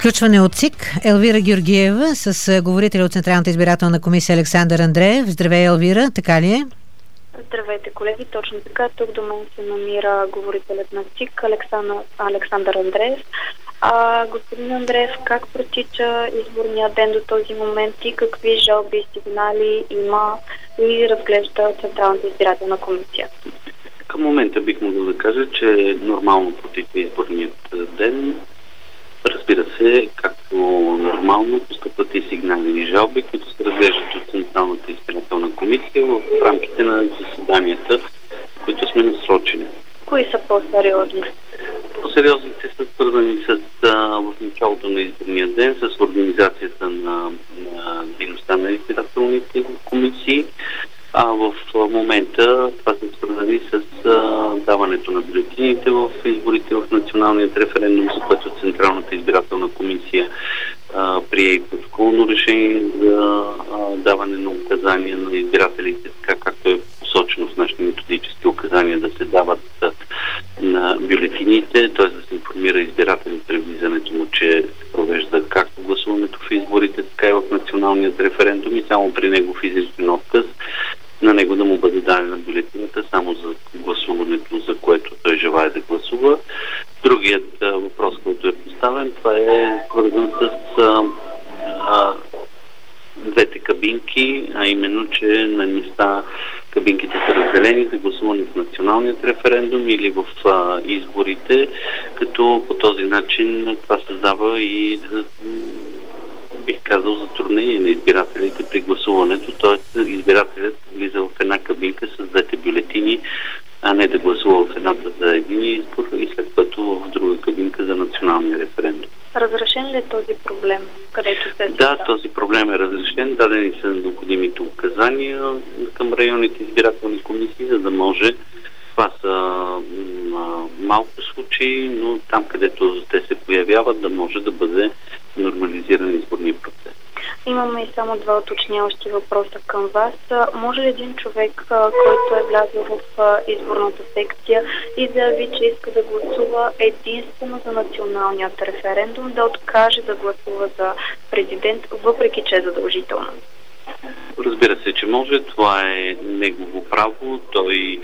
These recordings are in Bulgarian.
Включване от ЦИК. Елвира Георгиева с говорителя от Централната избирателна комисия Александър Андреев. Здравей, Елвира, така ли е? Здравейте, колеги, точно така. Тук до мен се намира говорителят на ЦИК Александър Андреев. Господин Андреев, как протича изборния ден до този момент и какви жалби и сигнали има и разглежда Централната избирателна комисия? Към момента бих могъл да кажа, че нормално протича изборният ден. Разбира се, както нормално постъпват и сигнали и жалби, които се разглеждат от Централната избирателна комисия в рамките на заседанията, които сме насрочени. Кои са по-сериозни? По-сериозните са свързани с в началото на изборния ден с организацията на дейността на избирателните комисии. В момента това са свързани с даването на бюлетините в изборите в националният референдум, за което Централната избирателна комисия прие и протоколно решение за даване на указания на избирателите, така както е посочено в нашите методически указания да се дават на бюлетините, т.е. да се информира избирателите при влизането му, че се провежда както гласуването в изборите, така и в националният референдум и само при негов изричен отказ на него да му бъде дадена бюлетината само за гласуването, за което той желае да гласува. Другият въпрос, който е поставен, това е свързан с двете кабинки, а именно, че на места кабинките са разделени за гласуване в националният референдум или в изборите, като по този начин това създава и бих казал затруднение на избирателите при гласуването, т.е. избирателят влиза в една кабинка с двете бюлетини, а не да гласува в едната за един избор и след което в друга кабинка за националния референдум. Разрешен ли е този проблем? Където се Да, този проблем е разрешен. Дадени са необходимите указания към районните избирателни комисии, за да може, това са малко случаи, но там, където те се появяват, да може да бъде нормализиран изборния процес. Имаме и само два уточняващи въпроса към вас. Може ли един човек, който е влязъл в изборната секция и заяви, че иска да гласува единствено за националният референдум, да откаже да гласува за президент, въпреки че е задължително? Разбира се, че може. Това е негово право. Той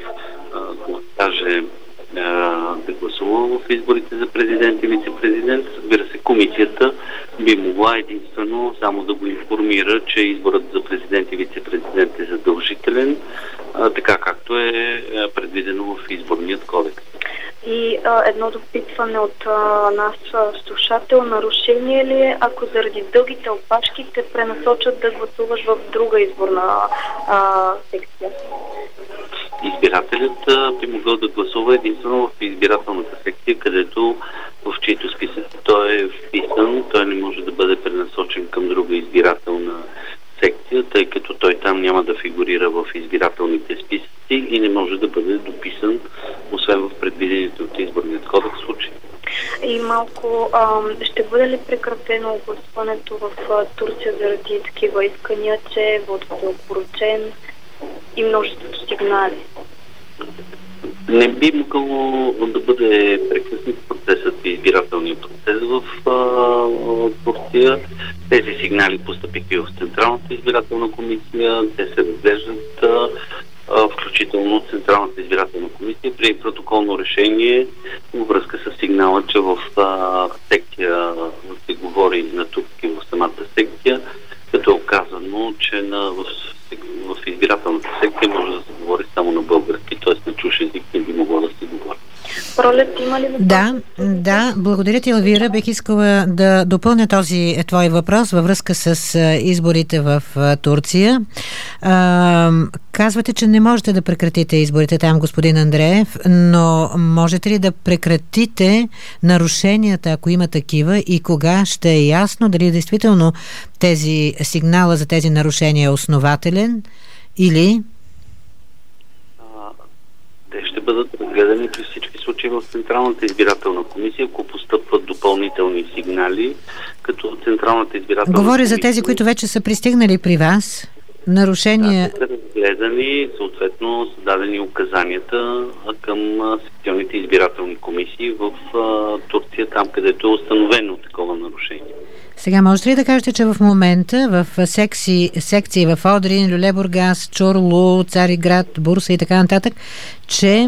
каже да гласува в изборите за президент и вице-президент. Разбира се, комисията би могла единствено само да го информира, че изборът за президент и вице-президент е задължителен, така както е предвидено в изборният кодекс. И едно допитване от нас слушател, нарушение ли е, ако заради дългите опашки те пренасочат да гласуваш в друга изборна секция? Избирателят би могъл да гласува единствено в избирателната секция, където в чийто списък той е вписан, той не може да бъде пренасочен към друга избирателна секция, тъй като той там няма да фигурира в избирателните списъци и не може да бъде дописан, освен в предвидените от изборният кодекс случаи. И малко, ще бъде ли прекратено гласуването в Турция заради такива искания, че вотът е опорочен и множеството сигнали? Не би могъл да бъде прекъснат процесът и избирателния процес в Турция. Тези сигнали постъпиха в Централната избирателна комисия. Те се разглеждат включително Централната избирателна комисия при протоколно решение във връзка с сигнала, че в секция се говори на турски в самата секция, като е оказано, че в избирателната секция може да се говори само на български, т.е. на чужд език не би могло да се говори. Пролет, има ли въпрос? Да, благодаря ти, Елвира. Бих искала да допълня този твой въпрос във връзка с изборите в Турция. Казвате, че не можете да прекратите изборите там, господин Андреев, но можете ли да прекратите нарушенията, ако има такива, и кога ще е ясно дали действително тези сигнала за тези нарушения е основателен или... Те ще бъдат разгледани при всички случаи в Централната избирателна комисия, ако постъпват допълнителни сигнали, като Централната избирателна комисия... Говоря за тези, които вече са пристигнали при вас. Нарушения... Да, разгледани, съответно са дадени указанията към секционните избирателни комисии в Турция, там където е установено такова нарушение. Сега можете ли да кажете, че в момента в секции в Одрин, Люлебургас, Чорлу, Цариград, Бурса и така нататък, че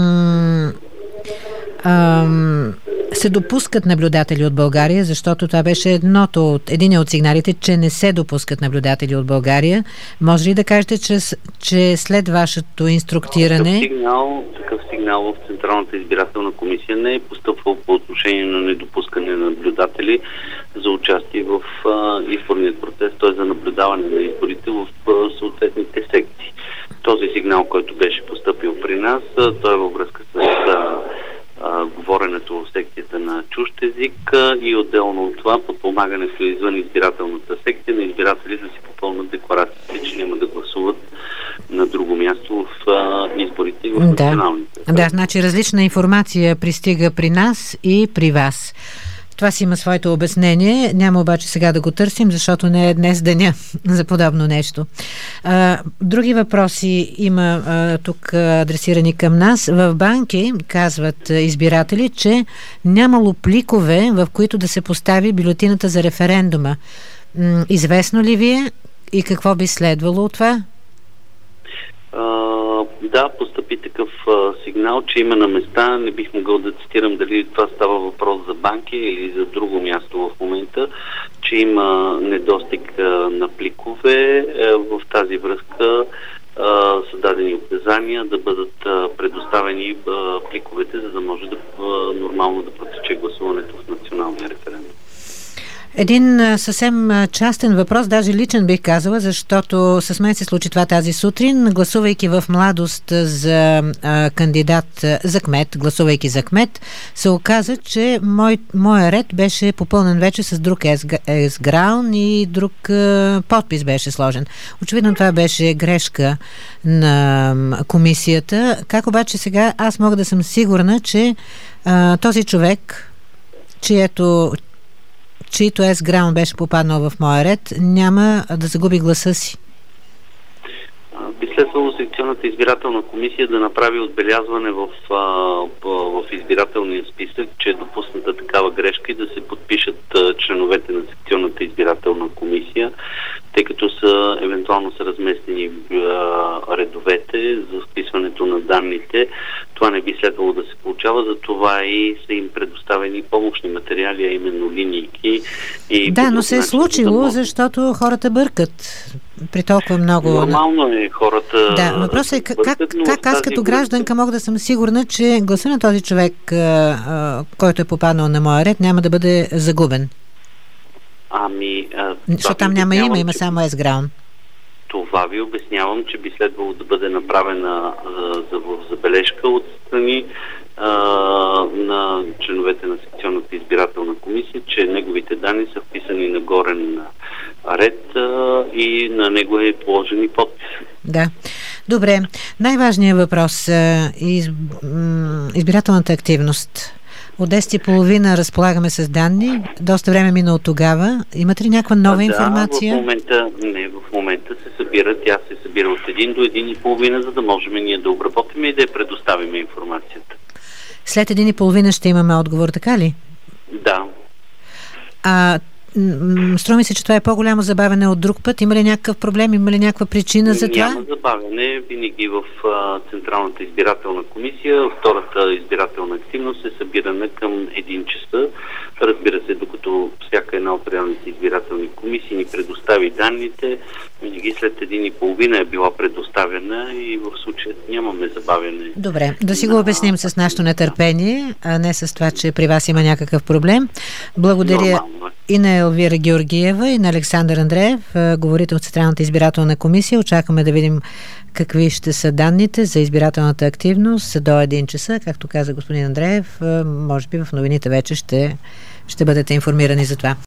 се допускат наблюдатели от България, защото това беше един от сигналите, че не се допускат наблюдатели от България. Може ли да кажете, че след вашето инструктиране... Такъв сигнал в Централната избирателна комисия не е постъпвал по отношение на недопускане на наблюдатели за участие в изборният процес, т.е. за наблюдаване на изборите в съответните секции. Този сигнал, който беше постъпил при нас, той е във връзка с говоренето в секцията на чужд език и отделно от това подпомагането извън избирателната секция на избиратели да си попълнат декларациите, че няма да гласуват на друго място в изборите и в националните. Да, значи различна информация пристига при нас и при вас. Това си има своето обяснение. Няма обаче сега да го търсим, защото не е днес деня за подобно нещо. Други въпроси има тук адресирани към нас. В банки казват избиратели, че нямало пликове, в които да се постави бюлетината за референдума. Известно ли ви е и какво би следвало от това? Да, постъпи такъв сигнал, че има на места, не бих могъл да цитирам дали това става въпрос за банки или за друго място в момента, че има недостиг на пликове. В тази връзка са дадени указания да бъдат предоставени пликовете, за да може нормално да протече гласуването в националния референдум. Един съвсем частен въпрос, даже личен бих казала, защото с мен се случи това тази сутрин, гласувайки в младост за кандидат за кмет, гласувайки за кмет, се оказа, че моя ред беше попълнен вече с друг ЕСГРАУН и друг подпис беше сложен. Очевидно това беше грешка на комисията. Как обаче сега аз мога да съм сигурна, че този човек, чието ЕСГРАУН беше попаднал в моя ред, няма да загуби гласа си? Би следвало секционната избирателна комисия да направи отбелязване в избирателния списък, че е допусната такава грешка и да се подпишат членовете на секционната избирателна комисия, тъй като евентуално са разместени редовете за вписването на данните. Това не би следвало да се получава, затова и са им предоставени помощни материали, а именно линийки. Да, но се е случило, защото хората бъркат при толкова много... Нормално е хората... Да, въпросът е как аз като гражданка мога да съм сигурна, че гласа на този човек, който е попаднал на моя ред, няма да бъде загубен? Защото там няма име, има само ЕСГРАУН. Това ви обяснявам, че би следвало да бъде направена забележка от страни на членовете на секционната избирателна комисия, че неговите данни са вписани на горен ред и на него е положен и подпис. Да. Добре. Най-важният въпрос е избирателната активност. От 10:30 разполагаме с данни. Доста време мина от тогава. Имате ли някаква нова информация? В момента се събира. Тя се събира от 1 до 1:30, за да можем ние да обработим и да я предоставим информацията. След 1:30 ще имаме отговор, така ли? Да. Струва ми се, че това е по-голямо забавяне от друг път. Има ли някакъв проблем? Има ли някаква причина за това? Няма забавяне. Винаги в Централната избирателна комисия втората избирателна активност е събирана към 1 часа. Разбира се, докато всяка една от реалните избирателни комисии ни предостави данните, винаги след 1:30 е била предоставена и в случая нямаме забавяне. Добре, да си го обясним с нашето нетърпение, а не с това, че при вас има някакъв проблем. Благодаря и на Елвира Георгиева и на Александър Андреев, говорител от Централната избирателна комисия. Очакваме да видим какви ще са данните за избирателната активност до 1 часа. Както каза господин Андреев, може би в новините вече ще бъдете информирани за това.